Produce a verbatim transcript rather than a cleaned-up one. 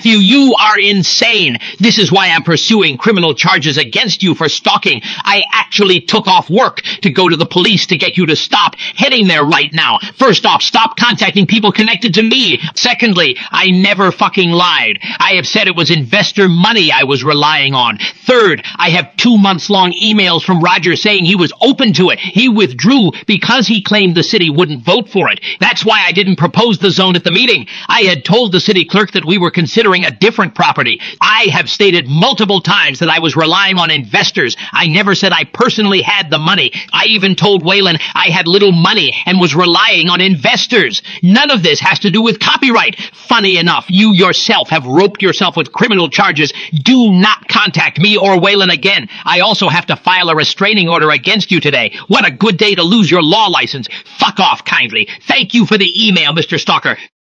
Matthew, you are insane. This is why I'm pursuing criminal charges against you for stalking. I actually took off work to go to the police to get you to stop heading there right now. First off, stop contacting people connected to me. Secondly, I never fucking lied. I have said it was investor money I was relying on. Third, I have two months long emails from Roger saying he was open to it. He withdrew because he claimed the city wouldn't vote for it. That's why I didn't propose the zone at the meeting. I had told the city clerk that we were considering a different property. I have stated multiple times that I was relying on investors. I never said I personally had the money. I even told Waylon I had little money and was relying on investors. None of this has to do with copyright. Funny enough, you yourself have roped yourself with criminal charges. Do not contact me or Waylon again. I also have to file a restraining order against you today. What a good day to lose your law license. Fuck off kindly. Thank you for the email, Mister Stalker.